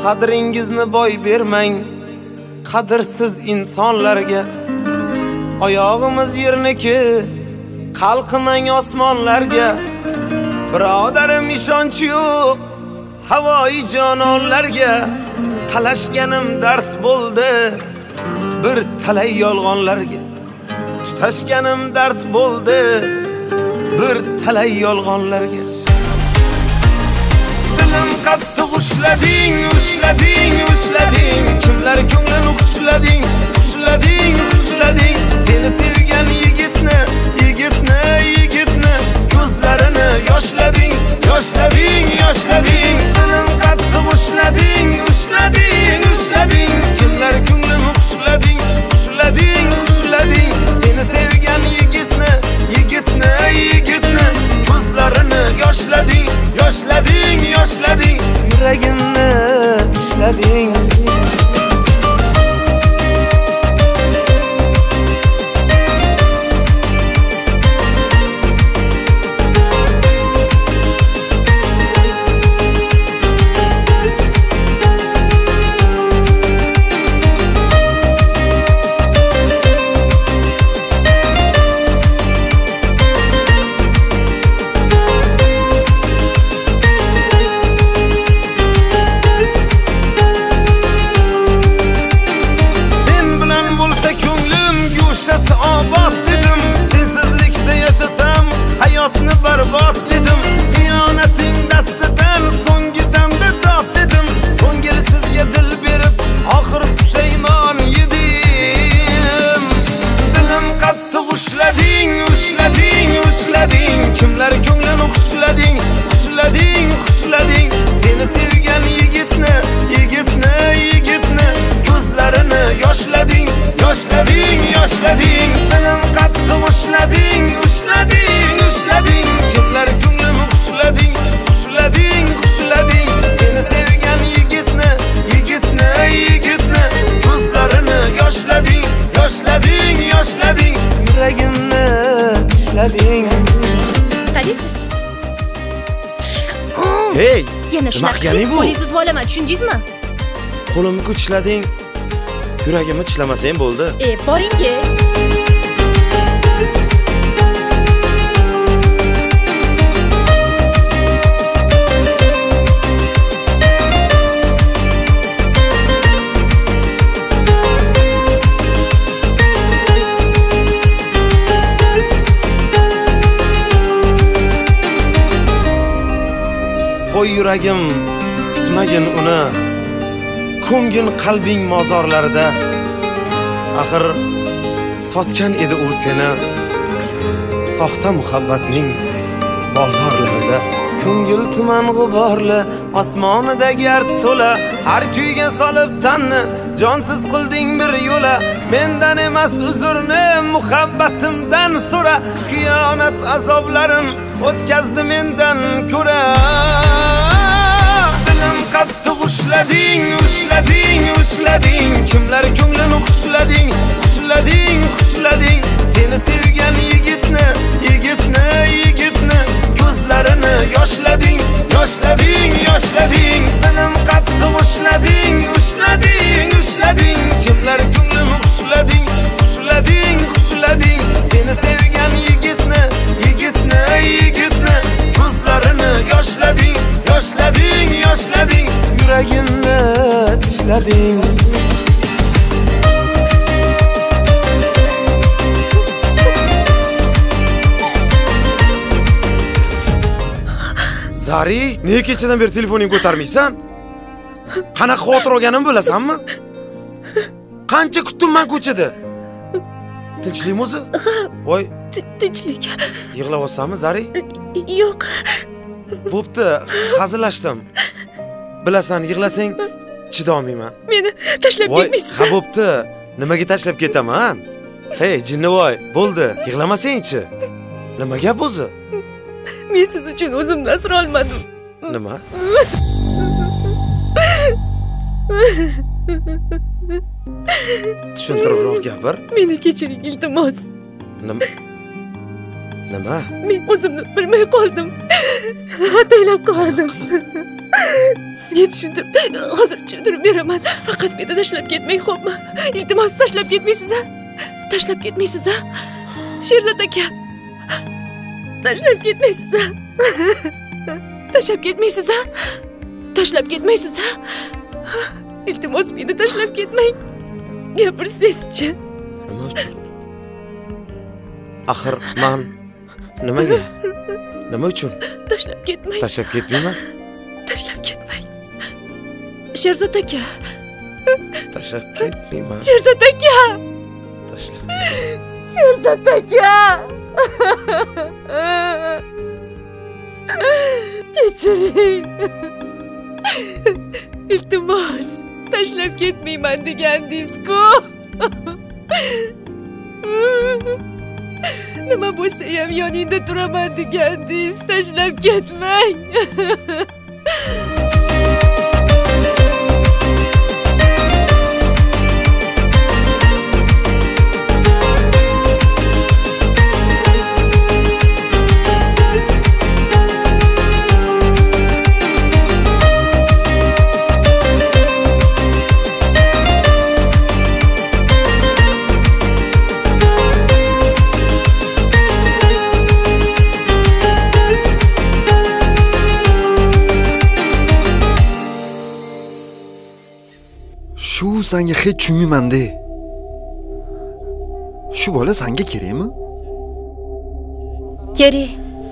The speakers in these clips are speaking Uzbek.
qadringizni boy bermang qadrsiz insonlarga. Oyog'imiz yerniki, qalqimang osmonlarga. Birodarim ishonch yo'q havoyi jononlarga. Qalashganim dard bo'ldi bir talay yolg'onlarga. Tutashganim dard bo'ldi bir talay yolg'onlarga. Dilim qattiq ushlading, ushlading, ushlading. Kimlar ko'nglini xushlading, xushlading, xushlading. Seni sevgan yigitni, yigitni, yigitni ko'zlarini yoshlading, yoshlading, yoshlading. Dilim qattiq ushlading, ushlading, ushlading. Kimlar ko'nglini xushlading, xushlading, xushlading. Seni sevgan yigitni, yigitni, yigitni ko'zlarini yoshlading, yoshlading, yoshlading. Yuragimni ishlading. Barbod dedim, xiyonating dastidan so'nggi damda dod dedim. Ko'ngilsizga dil berib, oxir pushaymon yedim. Dilim qattiq ushlading, ushlading, ushlading. Kimlar ko'nglini xushlading, xushlading, xushlading. Seni sevgan yigitni, yigitni, yigitni ko'zlarini yoshlading, yoshlading, yoshlading. Dilim qattiq ushlading, ushlading, ushlading. Kimlar ko'nglini xushlading, xushlading, xushlading. Seni sevgan yigitni, yigitni, yigitni ko'zlarini yoshlading, yoshlading, yoshlading. Yuragimni ishlading. Qaraysiz. Hey, yana shunaqa qo'lingizni uzvolaman, tushundingizmi? Qo'limni kuchlading. Yuragimni tishlamasang bo'ldi. Boring-a. Qo'y yuragim, kutmagin uni. Ko'ngin qalbing mozorlarida. Axir sotgan edi u seni soxta muhabbatning bozorlarida. Ko'ngil tuman g'uborli, osmonida gard to'la. Har kuyga solib tanni, jonsiz qilding bir yo'la. Mendan emas uzrni, muhabbatimdan so'ra. Xiyonat azoblarin o'tkazdi mendan ko'ra. Dilim qattiq ushlading, ushlading, ushlading. Kimlar ko'nglini xushlading, xushlading, xushlading. Seni sevgan yigitni, yigitni, yigitni ko'zlarini yoshlading, yoshlading, yoshlading. Dilim qattiq ushlading, ushlading, ushlading. Kimlar ko'nglini xushlading, xushlading, xushlading. Seni sevgan yigitni, yigitni, yigitni ko'zlarini yoshlading, yoshlading, yoshlading. Yuragimni ishlading. Zari, nega kechadan beri telefoningni ko'tarmaysan? Qanaqa xavotir olganimni bilasanmi? Qancha kutdim men ko'chada. Tinchlikmi o'zi? Voy, tinchlik. Yig'layapsanmi, Zari? Yo'q. Bo'pti, hazillashdim. Bilasan, yig'lasang chidolmayman. Meni tashlab ketmaysiz. Ha, bo'pti. Nimaga tashlab ketaman? Hey, jinnivoy, bo'ldi. Yig'lamasang-chi. Nima gap o'zi? Men siz uchun o'zimni asra olmadim. Nima? Tushuntiribroq gapir. Meni kechiring, iltimos. Nima? Men o'zimni bilmay qoldim. Ataylab qoldim. sizga tushundim. Hozir tushuntirib beraman. Faqat meni tashlab ketmang, xo'pmi? Iltimos, tashlab ketmaysiz-a? Tashlab ketmaysiz-a? Sherzod aka. Tashlab ketmaysiz-a? Tashlab ketmaysiz-a? Tashlab ketmaysiz-a? Iltimos, meni tashlab ketmang. Gapirsangiz-chi. Nima uchun? Axir men nimaga? Nima uchun? Tashlab ketmang. Tashlab ketmayman. Tashlab ketmang. Sherzod aka. Tashlab ketmayman. Sherzod aka. Tashlab. Sherzod aka. Kechiring. Iltimos, tashlab ketmayman degandingiz-ku. Nima bo'lsa ham yoningda turaman degandingiz. Tashlab ketmang. Shu senga hech tushunmayman-da. Shu bola senga kerakmi? Kerak.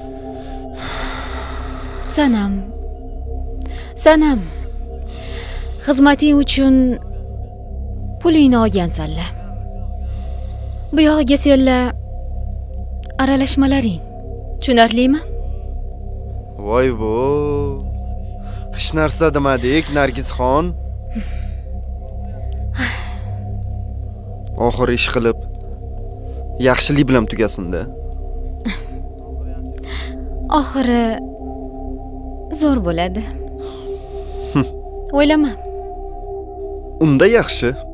Sanam. Xizmating uchun pulingni olgansanlar. Bu yog'iga senlar aralashmalaring. Tushunarlimi? Voy bo. Hech narsa demadik, Nargizxon. Oxir ish qilib yaxshilik bilan tugasin-da. Oxiri zo'r bo'ladi. O'ylama. Unda yaxshi.